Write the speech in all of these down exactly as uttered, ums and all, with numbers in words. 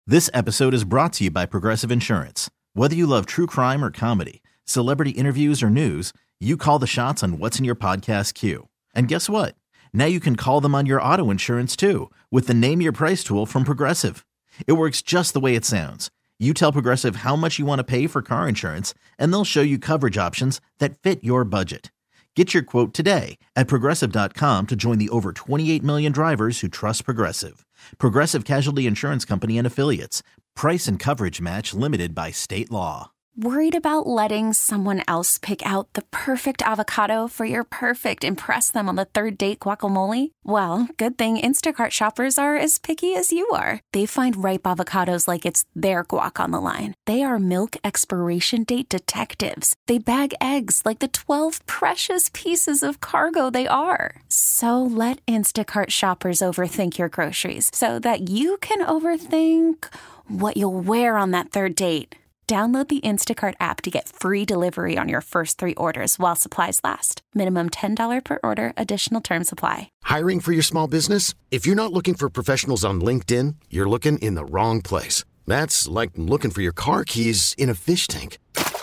This episode is brought to you by Progressive Insurance. Whether you love true crime or comedy, celebrity interviews or news, you call the shots on what's in your podcast queue. And guess what? Now you can call them on your auto insurance too with the Name Your Price tool from Progressive. It works just the way it sounds. You tell Progressive how much you want to pay for car insurance, and they'll show you coverage options that fit your budget. Get your quote today at Progressive dot com to join the over twenty-eight million drivers who trust Progressive. Progressive Casualty Insurance Company and Affiliates. Price and coverage match limited by state law. Worried about letting someone else pick out the perfect avocado for your perfect impress them on the third date guacamole? Well, good thing Instacart shoppers are as picky as you are. They find ripe avocados like it's their guac on the line. They are milk expiration date detectives. They bag eggs like the twelve precious pieces of cargo they are. So let Instacart shoppers overthink your groceries so that you can overthink what you'll wear on that third date. Download the Instacart app to get free delivery on your first three orders while supplies last. Minimum ten dollars per order. Additional terms apply. Hiring for your small business? If you're not looking for professionals on LinkedIn, you're looking in the wrong place. That's like looking for your car keys in a fish tank.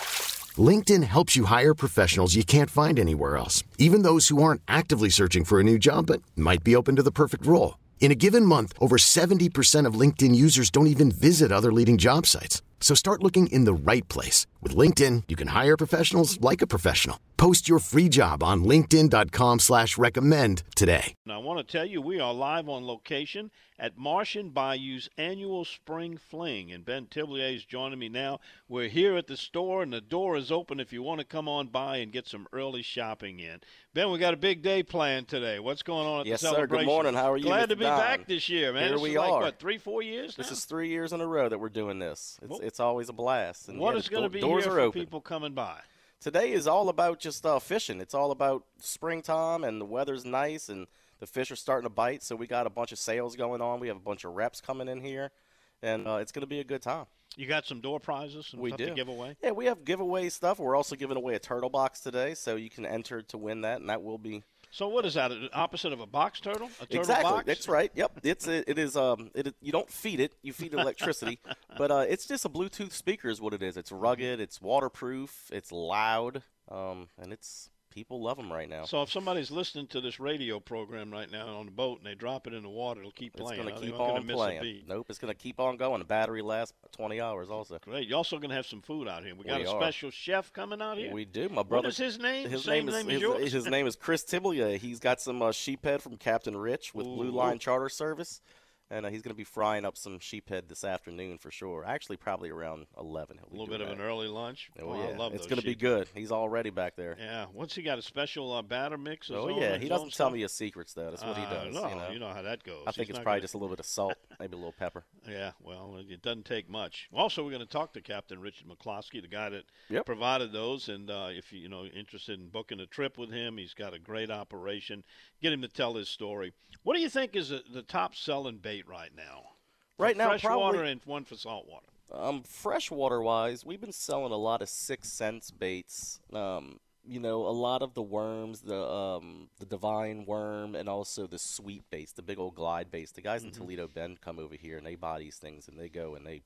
LinkedIn helps you hire professionals you can't find anywhere else, even those who aren't actively searching for a new job but might be open to the perfect role. In a given month, over seventy percent of LinkedIn users don't even visit other leading job sites. So start looking in the right place. With LinkedIn, you can hire professionals like a professional. Post your free job on linkedin dot com slash recommend today. Now, I want to tell you we are live on location at Martian Bayou's annual Spring Fling, and Ben Tiblier is joining me now. We're here at the store, and the door is open if you want to come on by and get some early shopping in. Ben, we got a big day planned today. What's going on at yes, the celebration? Yes, sir. Good morning. How are you? Glad to be Don? back this year, man. Here this we is are. like, what, three, four years now? This is three years in a row that we're doing this. It's, well, it's always a blast. And what yeah, is going to be doors here are for open. people coming by? Today is all about just uh, fishing. It's all about springtime, and the weather's nice, and the fish are starting to bite. So we got a bunch of sales going on. We have a bunch of reps coming in here, and uh, it's going to be a good time. You got some door prizes and we stuff do. to give away? Yeah, we have giveaway stuff. We're also giving away a turtle box today, so you can enter to win that, and that will be. So what is that? An opposite of a box turtle? A turtle exactly. box? That's right. Yep. It's it, it is um it you don't feed it, you feed electricity, but uh, it's just a Bluetooth speaker is what it is. It's rugged, it's waterproof, it's loud, um, and it's people love them right now. So if somebody's listening to this radio program right now on the boat and they drop it in the water, it'll keep playing. It's going to keep on on playing. Nope, it's going to keep on going. The battery lasts twenty hours also. Great. You're also going to have some food out here. We got we a are. special chef coming out here? We do. My brother. What is his name? His Same name is, name as his, yours? his name is Chris Tiblier. He's got some uh, sheephead from Captain Rich with Ooh. Blue Line Charter Service. And uh, he's going to be frying up some sheephead this afternoon for sure. Actually, probably around eleven. A little bit that. of an early lunch. Oh, oh yeah. I love it's going to be good. He's already back there. Yeah. What's he got? A special uh, batter mix? Oh, yeah. He doesn't tell me his secrets, though. That's what uh, he does. No, you know? you know how that goes. I think He's it's probably gonna... just a little bit of salt, maybe a little pepper. Yeah, well, it doesn't take much. Also, we're going to talk to Captain Richard McCloskey, the guy that yep. provided those. And uh, if you're you know, interested in booking a trip with him, he's got a great operation. Get him to tell his story. What do you think is the, the top-selling bait right now? Right now, freshwater probably, and one for saltwater. Um, freshwater wise, we've been selling a lot of six cents baits. Um, you know, a lot of the worms, the um, the divine worm, and also the sweet baits, the big old glide baits. The guys mm-hmm. in Toledo Bend come over here and they buy these things and they go and they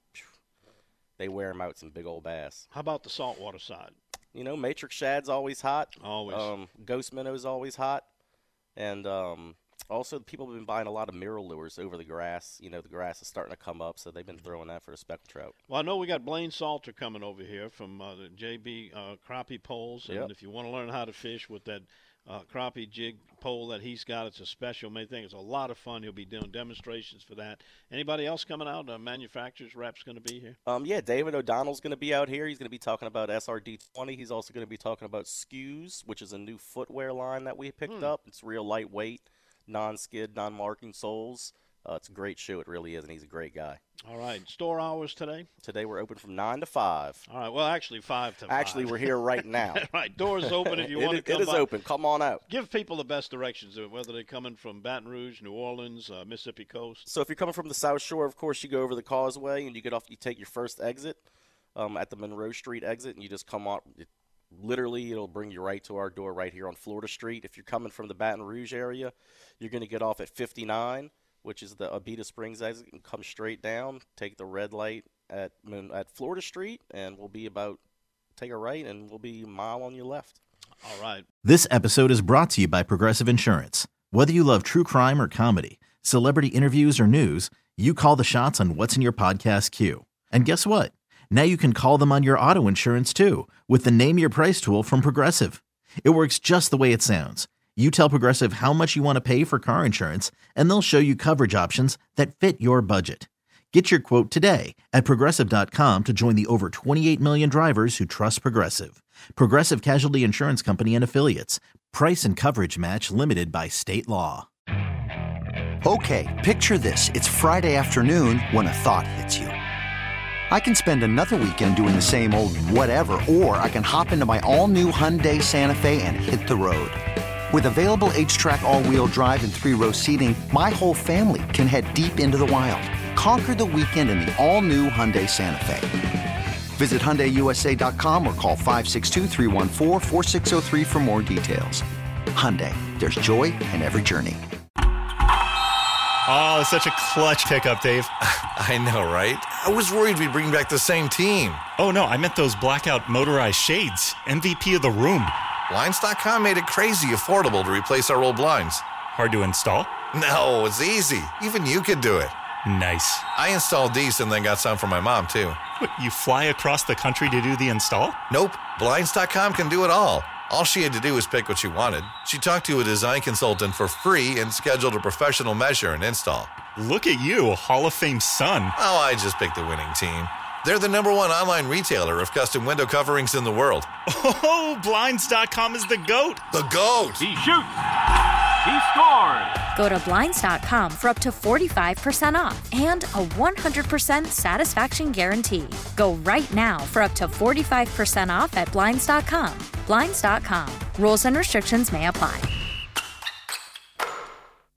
they wear them out some big old bass. How about the saltwater side? You know, matrix shad's always hot. Always. Um, ghost minnow's always hot, and um. Also, people have been buying a lot of mirror lures over the grass. You know, the grass is starting to come up, so they've been throwing that for the speckled trout. Well, I know we got Blaine Salter coming over here from uh, the J B uh, Crappie Poles. And yep. if you want to learn how to fish with that uh, crappie jig pole that he's got, it's a special made thing. It's a lot of fun. He'll be doing demonstrations for that. Anybody else coming out? Uh, manufacturers reps going to be here? Um, yeah, David O'Donnell's going to be out here. He's going to be talking about S R D twenty. He's also going to be talking about Skews, which is a new footwear line that we picked hmm. up. It's real lightweight. Non-skid, non-marking soles. Uh, it's a great show. It really is, and he's a great guy. All right. Store hours today? Today we're open from nine to five. All right. Well, actually five to five. Actually, we're here right now. Right. Doors open if you it want is, to come It is by. open. Come on out. Give people the best directions, whether they're coming from Baton Rouge, New Orleans, uh, Mississippi Coast. So if you're coming from the South Shore, of course, you go over the causeway, and you get off. You take your first exit um, at the Monroe Street exit, and you just come out. It, Literally, it'll bring you right to our door right here on Florida Street. If you're coming from the Baton Rouge area, you're going to get off at fifty-nine. which is the Abita Springs exit, and come straight down, take the red light at at Florida Street, and we'll be about, take a right, and we'll be a mile on your left. All right. This episode is brought to you by Progressive Insurance. Whether you love true crime or comedy, celebrity interviews or news, you call the shots on what's in your podcast queue. And guess what? Now you can call them on your auto insurance too with the Name Your Price tool from Progressive. It works just the way it sounds. You tell Progressive how much you want to pay for car insurance, and they'll show you coverage options that fit your budget. Get your quote today at Progressive dot com to join the over twenty-eight million drivers who trust Progressive. Progressive Casualty Insurance Company and Affiliates. Price and coverage match limited by state law. Okay, picture this. It's Friday afternoon when a thought hits you. I can spend another weekend doing the same old whatever, or I can hop into my all-new Hyundai Santa Fe and hit the road. With available H-Track all-wheel drive and three-row seating, my whole family can head deep into the wild. Conquer the weekend in the all-new Hyundai Santa Fe. Visit Hyundai U S A dot com or call five six two, three one four, four six zero three for more details. Hyundai, there's joy in every journey. Oh, it's such a clutch pickup, Dave. I know, right? I was worried we'd bring back the same team. Oh, no, I meant those blackout motorized shades. M V P of the room. Blinds dot com made it crazy affordable to replace our old blinds. Hard to install? No, it's easy. Even you could do it. Nice. I installed these and then got some for my mom, too. What, you fly across the country to do the install? Nope. Blinds dot com can do it all. All she had to do was pick what she wanted. She talked to a design consultant for free and scheduled a professional measure and install. Look at you, Hall of Fame son. Oh, I just picked the winning team. They're the number one online retailer of custom window coverings in the world. Oh, Blinds dot com is the GOAT. The GOAT! He shoots! He scored! Go to Blinds dot com for up to forty-five percent off and a one hundred percent satisfaction guarantee. Go right now for up to forty-five percent off at Blinds dot com. Blinds dot com. Rules and restrictions may apply.